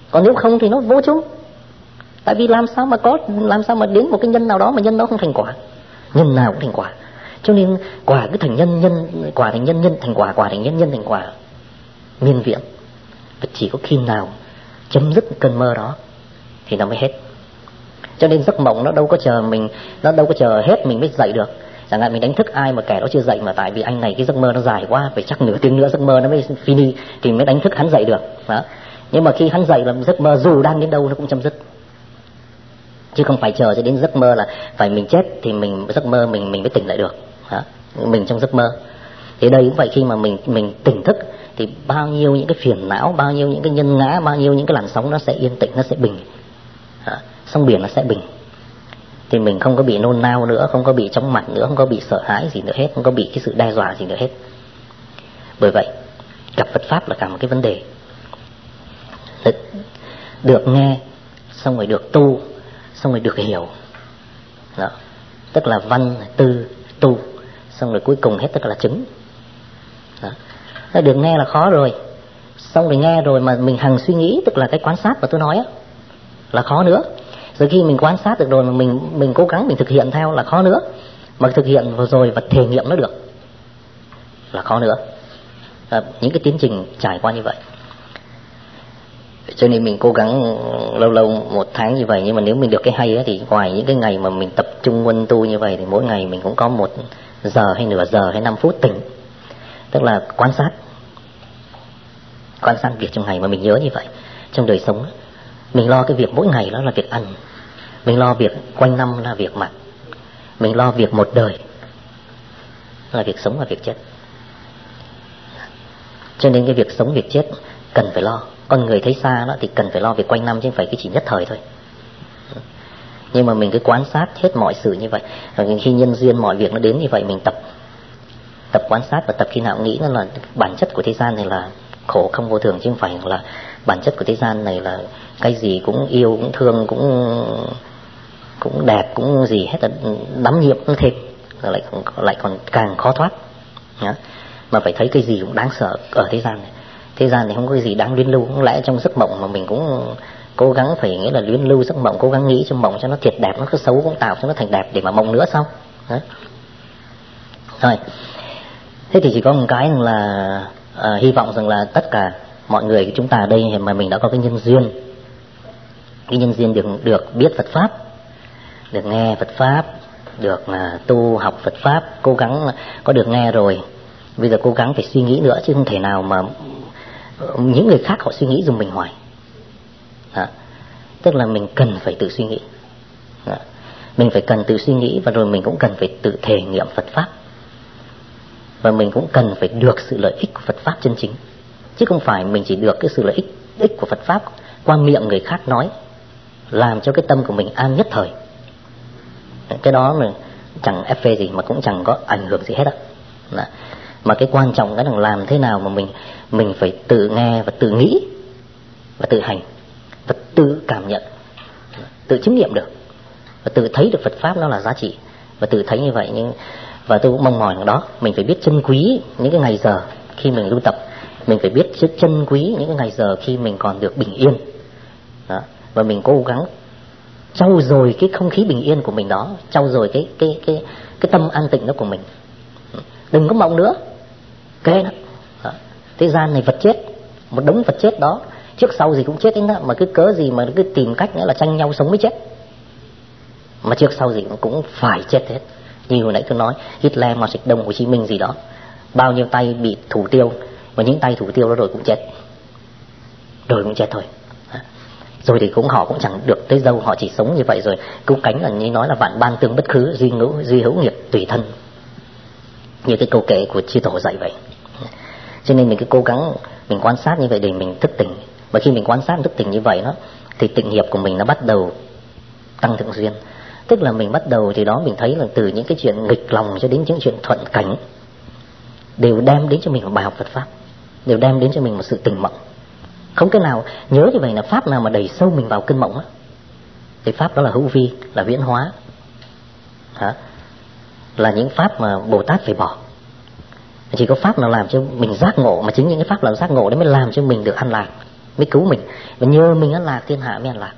Còn nếu không thì nó vô chung. Tại vì làm sao mà có, làm sao mà đến một cái nhân nào đó mà nhân đó không thành quả. Nhân nào cũng thành quả. Cho nên quả cứ thành nhân, nhân quả thành nhân, nhân thành quả, quả thành nhân, nhân thành quả, miên viễn. Và chỉ có khi nào chấm dứt cơn mơ đó thì nó mới hết. Cho nên giấc mộng nó đâu có chờ mình, nó đâu có chờ hết mình mới dậy được. Chẳng hạn mình đánh thức ai mà kẻ đó chưa dậy, mà tại vì anh này cái giấc mơ nó dài quá, phải chắc nửa tiếng nữa giấc mơ nó mới fini thì mới đánh thức hắn dậy được đó. Nhưng mà khi hắn dậy là giấc mơ dù đang đến đâu nó cũng chấm dứt, chứ không phải chờ cho đến giấc mơ là phải mình chết thì mình giấc mơ mình mình mới tỉnh lại được đó. Mình trong giấc mơ thì đây cũng vậy, khi mà mình mình tỉnh thức thì bao nhiêu những cái phiền não, bao nhiêu những cái nhân ngã, bao nhiêu những cái làn sóng nó sẽ yên tĩnh, nó sẽ bình đó. Sóng biển nó sẽ bình, thì mình không có bị nôn nao nữa, không có bị chóng mặt nữa, không có bị sợ hãi gì nữa hết, không có bị cái sự đe dọa gì nữa hết. Bởi vậy gặp Phật pháp là cả một cái vấn đề. Được, được nghe, xong rồi được tu, xong rồi được hiểu đó. Tức là văn, tư, tu, xong rồi cuối cùng hết tất cả là chứng đó. Được nghe là khó rồi, xong rồi nghe rồi mà mình hằng suy nghĩ, tức là cái quan sát mà tôi nói á, là khó nữa. Rồi khi mình quan sát được rồi mà mình mình cố gắng mình thực hiện theo là khó nữa. Mà thực hiện vừa rồi và thể nghiệm nó được là khó nữa. À, những cái tiến trình trải qua như vậy. Cho nên mình cố gắng lâu lâu một tháng như vậy. Nhưng mà nếu mình được cái hay ấy, thì ngoài những cái ngày mà mình tập trung huân tu như vậy thì mỗi ngày mình cũng có một giờ hay nửa giờ hay năm phút tỉnh. Tức là quan sát Quan sát việc trong ngày mà mình nhớ như vậy. Trong đời sống mình lo cái việc mỗi ngày đó là việc ăn, mình lo việc quanh năm là việc mặc, mình lo việc một đời là việc sống và việc chết. Cho nên cái việc sống việc chết cần phải lo. Con người thấy xa đó thì cần phải lo việc quanh năm, chứ không phải cái chỉ nhất thời thôi. Nhưng mà mình cứ quan sát hết mọi sự như vậy. Rồi khi nhân duyên mọi việc nó đến như vậy, mình tập Tập quan sát và tập khi nào nghĩ nó là bản chất của thế gian này là khổ không vô thường, chứ không phải là bản chất của thế gian này là cái gì cũng yêu, cũng thương, cũng cũng đẹp, cũng gì hết, là đắm nhiễm nó thêm, lại lại còn càng khó thoát. Đó. Mà phải thấy cái gì cũng đáng sợ ở thế gian này. Thế gian này không có cái gì đáng luyến lưu. Không lẽ trong giấc mộng mà mình cũng cố gắng phải nghĩa là luyến lưu giấc mộng, cố gắng nghĩ trong mộng cho nó thiệt đẹp, nó cứ xấu cũng tạo cho nó thành đẹp để mà mộng nữa sao? Đó. Rồi. Thế thì chỉ có một cái là à, hy vọng rằng là tất cả mọi người chúng ta ở đây mà mình đã có cái nhân duyên, cái nhân duyên được được biết Phật pháp, được nghe Phật pháp, được là tu học Phật pháp, cố gắng có được nghe rồi, bây giờ cố gắng phải suy nghĩ nữa, chứ không thể nào mà những người khác họ suy nghĩ giùm mình hoài. Đó. Tức là mình cần phải tự suy nghĩ. Đó. Mình phải cần tự suy nghĩ, và rồi mình cũng cần phải tự thể nghiệm Phật pháp. Và mình cũng cần phải được sự lợi ích của Phật pháp chân chính, chứ không phải mình chỉ được cái sự lợi ích, ích của Phật pháp qua miệng người khác nói, làm cho cái tâm của mình an nhất thời. Cái đó là chẳng ép phê gì, mà cũng chẳng có ảnh hưởng gì hết á. Mà cái quan trọng cái là làm thế nào mà mình mình phải tự nghe và tự nghĩ và tự hành và tự cảm nhận, tự chứng nghiệm được và tự thấy được Phật pháp nó là giá trị, và tự thấy như vậy. Nhưng và tôi cũng mong mỏi đó, mình phải biết trân quý những cái ngày giờ khi mình tu tập, mình phải biết trân quý những cái ngày giờ khi mình còn được bình yên đó. Và mình cố gắng trau dồi cái không khí bình yên của mình đó, trau dồi cái cái cái cái tâm an tịnh đó của mình. Đừng có mộng nữa, kệ đó. đó. Thế gian này vật chết, một đống vật chết đó, trước sau gì cũng chết đến đó, mà cứ cớ gì mà cứ tìm cách nữa là tranh nhau sống mới chết, mà trước sau gì cũng, cũng phải chết hết. Như hồi nãy tôi nói, Hitler, Mao Trạch Đông, Hồ Chí Minh gì đó, bao nhiêu tay bị thủ tiêu, và những tay thủ tiêu đó rồi cũng chết, rồi cũng chết thôi. Rồi thì cũng họ cũng chẳng được tới đâu, họ chỉ sống như vậy rồi cứu cánh, là như nói là vạn ban tương bất khứ, duy ngữ duy hữu nghiệp tùy thân, như cái câu kệ của chư tổ dạy vậy. Cho nên mình cứ cố gắng mình quan sát như vậy để mình thức tỉnh. Và khi mình quan sát thức tỉnh như vậy đó, thì tịnh nghiệp của mình nó bắt đầu tăng thượng duyên. Tức là mình bắt đầu thì đó mình thấy là từ những cái chuyện nghịch lòng cho đến những chuyện thuận cảnh đều đem đến cho mình một bài học Phật pháp, đều đem đến cho mình một sự tỉnh mộng. Không cái nào nhớ như vậy là pháp nào mà đẩy sâu mình vào cơn mộng á, thì pháp đó là hữu vi, là viễn hóa, hả? Là những pháp mà Bồ Tát phải bỏ. Chỉ có pháp nào làm cho mình giác ngộ, mà chính những cái pháp làm giác ngộ đấy mới làm cho mình được an lạc, mới cứu mình, và nhờ mình ăn lạc thiên hạ mới ăn lạc.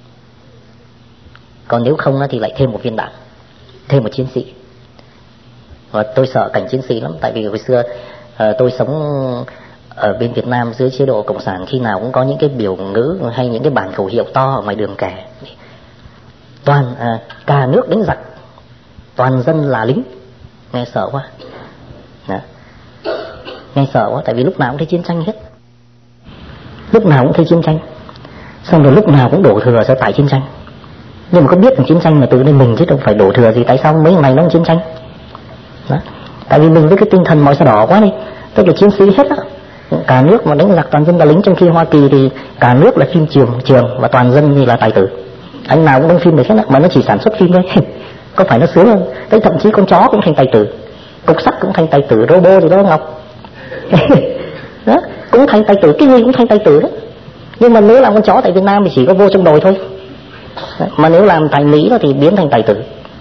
Còn nếu không thì lại thêm một viên đạn, thêm một chiến sĩ. Và tôi sợ cảnh chiến sĩ lắm, tại vì hồi xưa uh, tôi sống ở bên Việt Nam dưới chế độ cộng sản, khi nào cũng có những cái biểu ngữ hay những cái bản khẩu hiệu to ở ngoài đường kẻ: toàn uh, cả nước đánh giặc, toàn dân là lính. Nghe sợ quá. Đó. Nghe sợ quá, tại vì lúc nào cũng thấy chiến tranh hết, lúc nào cũng thấy chiến tranh, xong rồi lúc nào cũng đổ thừa sẽ tại chiến tranh. Nhưng mà có biết là chiến tranh là từ đây mình chứ đâu phải đổ thừa gì. Tại sao mấy ngày nó chiến tranh? Đó. Tại vì mình với cái tinh thần màu da đỏ quá đi, tức là chiến sĩ hết á. Cả nước mà đánh giặc toàn dân là lính, trong khi Hoa Kỳ thì cả nước là phim trường trường và toàn dân thì là tài tử. Anh nào cũng đóng phim được hết á, mà nó chỉ sản xuất phim thôi. Có phải nó sướng không? Đấy, thậm chí con chó cũng thành tài tử, cục sắt cũng thành tài tử, robot gì đó Ngọc. Đó, cũng thành tài tử, cái gì cũng thành tài tử đó. Nhưng mà nếu làm con chó tại Việt Nam thì chỉ có vô trong đồi thôi. Đấy, mà nếu làm tại Mỹ đó thì biến thành tài tử.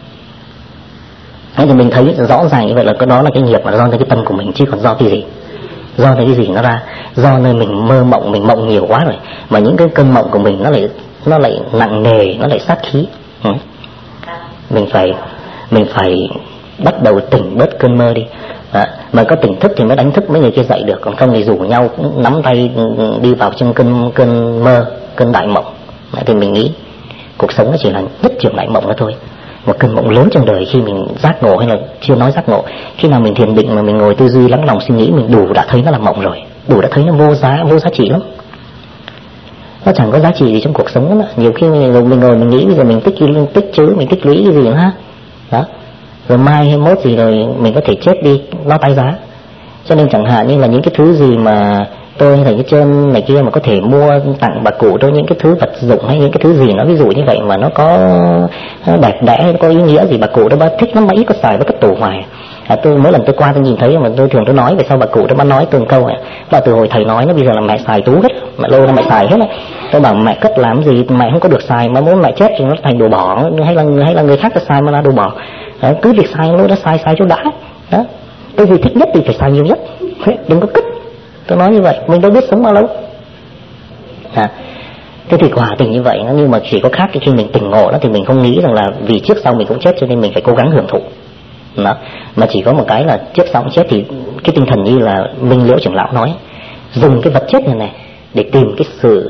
Thế thì mình thấy rõ ràng như vậy là cái đó là cái nghiệp mà do cái tâm của mình, chứ còn do cái gì? Do cái gì nó ra? Do nơi mình mơ mộng, mình mộng nhiều quá rồi, mà những cái cơn mộng của mình nó lại nó lại nặng nề, nó lại sát khí. Ừ. Mình phải mình phải bắt đầu tỉnh bớt cơn mơ đi. Đó. Mà có tỉnh thức thì mới đánh thức mấy người kia dậy được, còn không thì rủ nhau cũng nắm tay đi vào trong cơn cơn mơ, cơn đại mộng. Đấy, thì mình nghĩ cuộc sống nó chỉ là nhất trường đại mộng đó thôi. Một cơn mộng lớn trong đời khi mình giác ngộ, hay là chưa nói giác ngộ, khi nào mình thiền định mà mình ngồi tư duy lắng lòng suy nghĩ, mình đủ đã thấy nó là mộng rồi, đủ đã thấy nó vô giá, vô giá trị lắm. Nó chẳng có giá trị gì trong cuộc sống đó. Nhiều khi mình, mình ngồi mình nghĩ bây giờ mình tích tích chữ, mình tích lũy cái gì nữa ha. Đó. Rồi mai hay mốt gì rồi mình có thể chết đi, nó tái giá. Cho nên chẳng hạn như là những cái thứ gì mà tôi thấy cái trên này kia mà có thể mua tặng bà cụ tôi những cái thứ vật dụng hay những cái thứ gì nó ví dụ như vậy mà nó có đẹp đẽ, nó có ý nghĩa gì, bà cụ đó bà thích nó mấy có xài, bà cất tủ hoài. À, tôi mỗi lần tôi qua tôi nhìn thấy mà tôi thường tôi nói về sau bà cụ đó bà nói từng câu ấy. Và từ hồi thầy nói nó bây giờ là mẹ xài tú hết, mẹ lô nó mẹ xài hết. Tôi bảo mẹ cất làm gì, mẹ không có được xài, mà muốn mẹ chết thì nó thành đồ bỏ, hay là hay là người khác đã xài mà là đồ bỏ. Đó, cứ việc xài nó đã xài xài cho đã. Đó. Cái gì thích nhất thì phải xài nhiều nhất, đừng có cất. Tôi nói như vậy, mình đâu biết sống bao lâu. À, thế thì quả tình như vậy, nhưng mà chỉ có khác khi mình tỉnh ngộ đó thì mình không nghĩ rằng là vì trước sau mình cũng chết cho nên mình phải cố gắng hưởng thụ. Đó. Mà chỉ có một cái là trước sau cũng chết, thì cái tinh thần như là Minh Liễu trưởng lão nói, dùng cái vật chết này này để tìm cái sự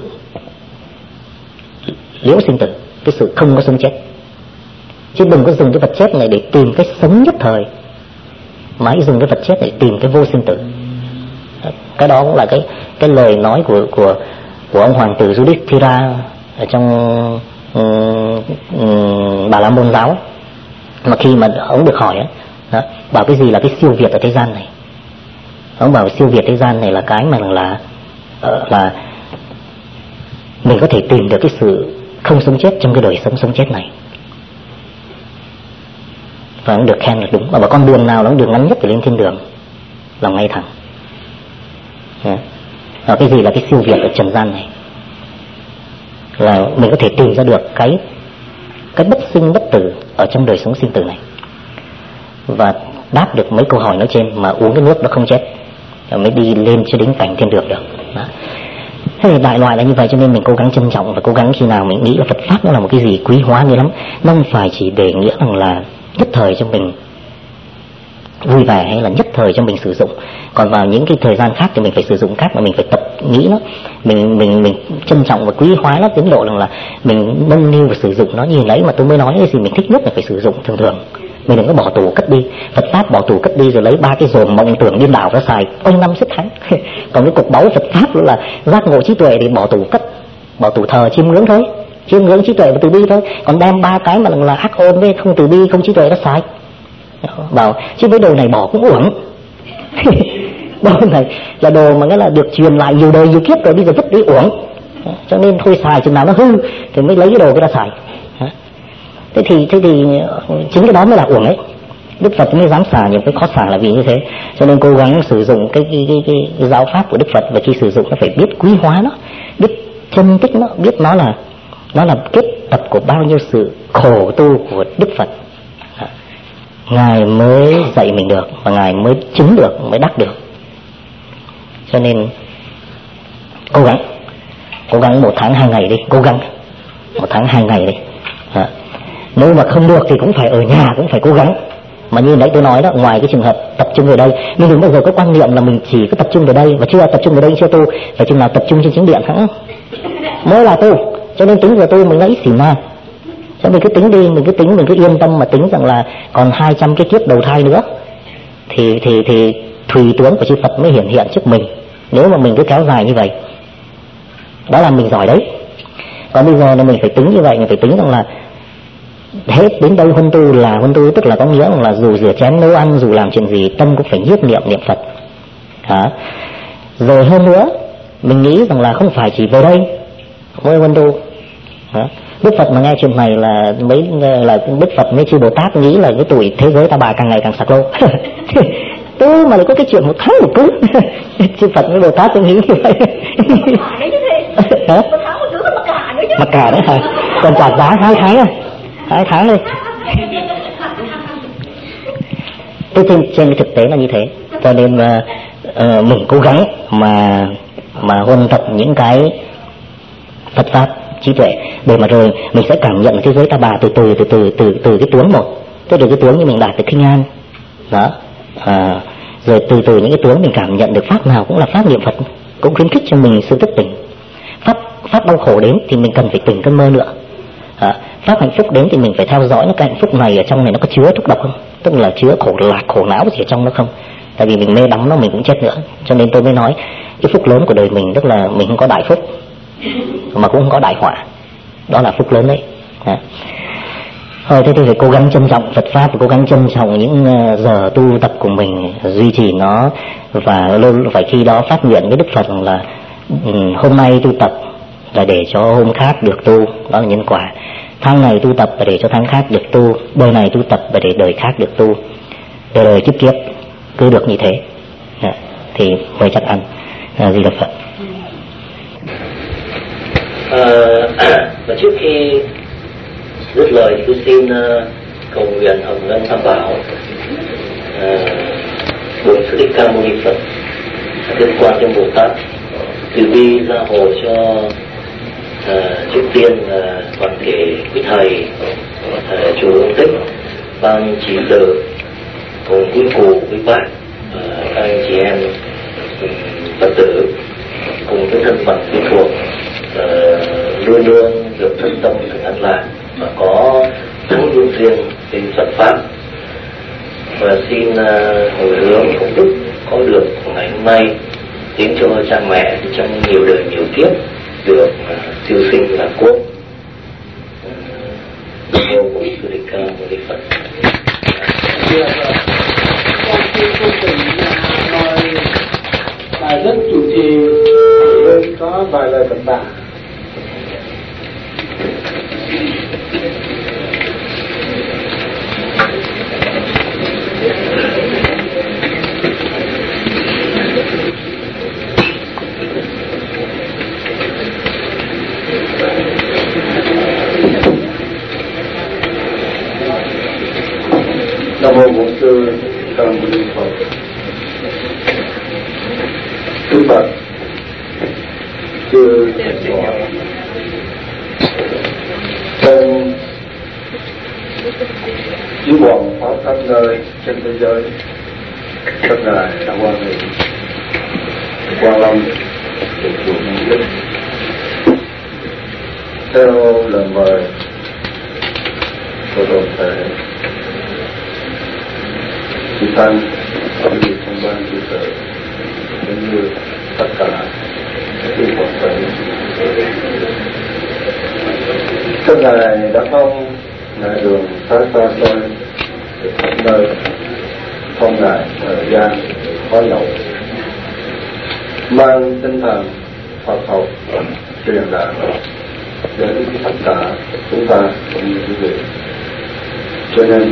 liễu sinh tử, cái sự không có sống chết, chứ đừng có dùng cái vật chết này để tìm cái sống nhất thời, mà hãy dùng cái vật chết để tìm cái vô sinh tử. Cái đó cũng là cái cái lời nói của của của ông hoàng tử Yudhishthira ở trong um, um, Bà La Môn giáo. Mà khi mà ông được hỏi ấy, đó, bảo cái gì là cái siêu việt ở thế gian này, ông bảo siêu việt thế gian này là cái mà là là mình có thể tìm được cái sự không sống chết trong cái đời sống sống chết này. Và ông được khen là đúng. Và bảo con đường nào nó cũng đường ngắn nhất để lên thiên đường, lòng ngay thẳng. Và cái gì là cái siêu việt ở trần gian này, là mình có thể tìm ra được cái cái bất sinh bất tử ở trong đời sống sinh tử này, và đáp được mấy câu hỏi nói trên mà uống cái nước đó không chết, rồi mới đi lên cho đến cảnh thiên đường được. Đó. Thế thì đại loại là như vậy, cho nên mình cố gắng trân trọng và cố gắng khi nào mình nghĩ là Phật pháp nó là một cái gì quý hóa như lắm, nó không phải chỉ để nghĩa rằng là nhất thời cho mình vui vẻ hay là nhất thời cho mình sử dụng, còn vào những cái thời gian khác thì mình phải sử dụng khác, mà mình phải tập nghĩ nó, mình mình mình trân trọng và quý hóa nó đến độ rằng là mình nâng niu và sử dụng nó. Như nãy mà tôi mới nói, cái gì mình thích nhất là phải sử dụng thường thường, mình đừng có bỏ tù cất đi. Phật pháp bỏ tù cất đi rồi lấy ba cái dồn mộng tưởng điên đảo ra xài quanh năm suốt tháng. Còn cái cục báu Phật pháp là giác ngộ trí tuệ thì bỏ tù cất, bỏ tù thờ chiêm ngưỡng thôi, chiêm ngưỡng trí tuệ và từ bi thôi. Còn đem ba cái mà là ác ôn với không từ bi không trí tuệ nó xài, bảo chứ với đồ này bỏ cũng uổng. Đồ này là đồ mà nghĩa là được truyền lại nhiều đời nhiều kiếp rồi, bây giờ vứt đi uổng, cho nên thôi xài chừng nào nó hư thì mới lấy cái đồ cái ra xài. Thế thì thế thì chính cái đó mới là uổng ấy. Đức Phật mới dám xả những cái khó xả là vì như thế. Cho nên cố gắng sử dụng cái cái, cái, cái, cái giáo pháp của Đức Phật, và khi sử dụng nó phải biết quý hóa nó, biết chân tích nó, biết nó là nó là kết tập của bao nhiêu sự khổ tu của Đức Phật. Ngài mới dạy mình được, và Ngài mới chứng được, mới đắc được. Cho nên cố gắng cố gắng một tháng hai ngày đi, cố gắng một tháng hai ngày đi. À, nếu mà không được thì cũng phải ở nhà, cũng phải cố gắng. Mà như nãy tôi nói đó, ngoài cái trường hợp tập trung ở đây, mình đừng bao giờ có quan niệm là mình chỉ có tập trung ở đây và chưa tập trung ở đây chưa tu, phải chừng nào tập trung trên chính điện hả mới là tu. Cho nên tính giờ tu mình lấy xỉn mà. Cho mình cứ tính đi, mình cứ tính, mình cứ yên tâm mà tính rằng là còn hai trăm cái kiếp đầu thai nữa thì thì thì thùy tướng của chư Phật mới hiển hiện trước mình. Nếu mà mình cứ kéo dài như vậy, đó là mình giỏi đấy. Còn bây giờ là mình phải tính như vậy, mình phải tính rằng là hết đến đâu huân tu là huân tu, tức là có nghĩa là dù rửa chén nấu ăn, dù làm chuyện gì tâm cũng phải nhiếp niệm niệm Phật. Hả? Rồi hơn nữa mình nghĩ rằng là không phải chỉ về đây mới huân tu. Hả? Đức Phật mà nghe chuyện này là mấy là Đức Phật mấy chư Bồ Tát nghĩ là cái tuổi thế giới ta bà càng ngày càng sặc lô. Tôi mà lại có cái chuyện một tháng một cúng. Chư Phật với Bồ Tát tôi nghĩ như vậy. Hả? Mặc cả đấy hả? Còn trả giá hai tháng à? Hai tháng đi. Tôi trên, trên cái thực tế là như thế. Cho nên uh, uh, mình cố gắng mà mà huân tập những cái Phật pháp trí tuệ để mà rồi mình sẽ cảm nhận thế giới ta bà từ từ từ từ từ từ cái tướng một, từ từ cái tướng như mình đạt được kinh an đó. À, rồi từ từ những cái tướng mình cảm nhận được pháp nào cũng là pháp niệm Phật, cũng khuyến khích cho mình sự thức tỉnh. Pháp pháp đau khổ đến thì mình cần phải tỉnh cơn mơ nữa. À, pháp hạnh phúc đến thì mình phải theo dõi cái hạnh phúc này ở trong này nó có chứa thuốc độc không, tức là chứa khổ lạc khổ não gì ở trong nó không. Tại vì mình mê đắm nó mình cũng chết nữa. Cho nên tôi mới nói cái phúc lớn của đời mình tức là mình không có đại phúc mà cũng không có đại họa, đó là phúc lớn đấy. À. Thôi thế tôi phải cố gắng trân trọng Phật pháp, cố gắng trân trọng những giờ tu tập của mình, duy trì nó, và luôn phải khi đó phát nguyện với Đức Phật là um, hôm nay tu tập là để cho hôm khác được tu, đó là nhân quả. Tháng này tu tập là để cho tháng khác được tu, đời này tu tập là để đời khác được tu, đời đời kiếp kiếp cứ được như thế. À, thì mới chắc ăn. À, Di Đà Phật. À, và trước khi dứt lời tôi xin uh, cầu nguyện hồng ân tam bảo, Bổn Sư Thích Ca Mâu Ni Phật, Đức Quan Thế Bồ Tát từ bi gia hộ cho uh, trước tiên là uh, toàn thể quý thầy, uh, chùa Hương Tích, ban chỉ sự cùng quý cụ quý bác, uh, các anh chị em um, Phật tử cùng với thân phận quý thuộc uh, luôn luôn được thân tâm được an lạc và có thắng duyên riêng trên Phật pháp. Và xin uh, hồi hướng công đức có được ngày hôm nay khiến cho cha mẹ trong nhiều đời nhiều kiếp được uh, siêu sinh là quốc. Vô uh, Bổn Sư Thích Ca Mâu Ni Phật. Bài rất chủ trì nên có vài lời cảm tạ. Nam mô Bổn Sư Thích Ca Mâu Ni Phật. Đức Phật chưa bỏ trên chư bọn pháp khắp nơi trên thế giới, tất ngài đã quan hệ quan lâm được chùa Hương Tích theo lời mời của đoàn thể chư tăng cũng như trong ban chư sự cũng như tất cả chư Phật tử. Các ngài đã không ngại đường xa xa xôi từ khắp nơi, không ngại thời gian khó nhọc, mang tinh thần Phật học truyền đạt đến tất cả chúng ta cũng như quý vị. Cho nên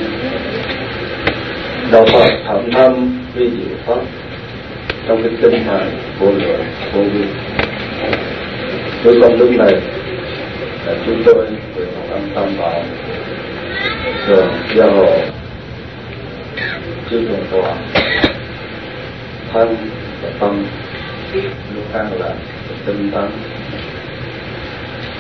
đạo Phật thậm thâm vi diệu pháp trong cái tinh thần vô lượng vô biên. Với con đứng này là chúng tôi về một ăn tam bảo thường gia hộ chư thượng tọa thân và tâm luôn an lạc tinh tấn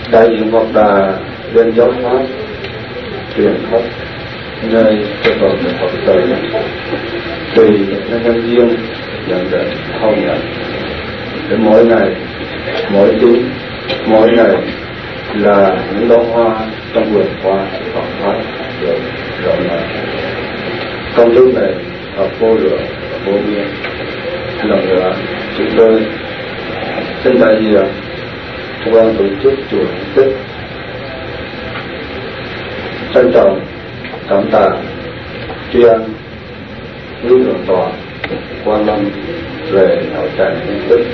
đại diện Phật Đà lên giáo pháp truyền khắp nơi cho toàn thể Phật tử tùy nhân nhân duyên nhận định không nhận để mỗi ngày mỗi tiếng mỗi ngày là những đóa hoa trong vườn hoa Phật pháp được rộng mở. Công đức này là vô lượng và vô biên. Lần nữa chúng tôi xin đại diện cho ban tổ chức chùa Tích trân trọng cảm tạ tri ân quý thượng tọa Quan Lâm về đạo tràng Tích,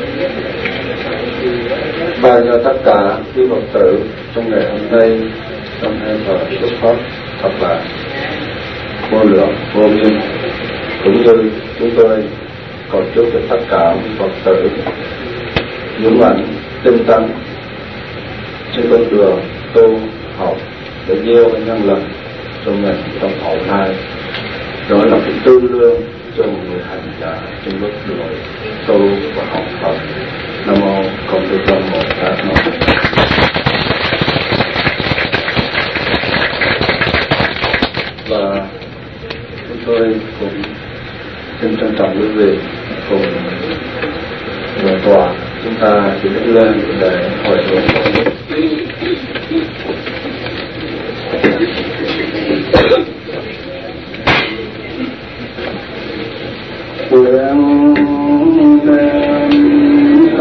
ban cho tất cả quý Phật tử trong ngày hôm nay trong hai giờ xuất phát thật là vô lượng vô biên, cũng như chúng tôi cầu chúc cho tất cả quý Phật tử vững mạnh tinh tấn trên con đường tu học để gieo nhân lành trong mình trong hậu thai. Đó là cái tư lương cho một người hành giả trên bước đường tu và học Phật. Nam mô Công Đức Long Bồ Tát. Và chúng tôi cũng xin trân trọng quý vị cùng người tòa chúng ta chỉ đứng lên để hồi hướng công đức. Nguyện đem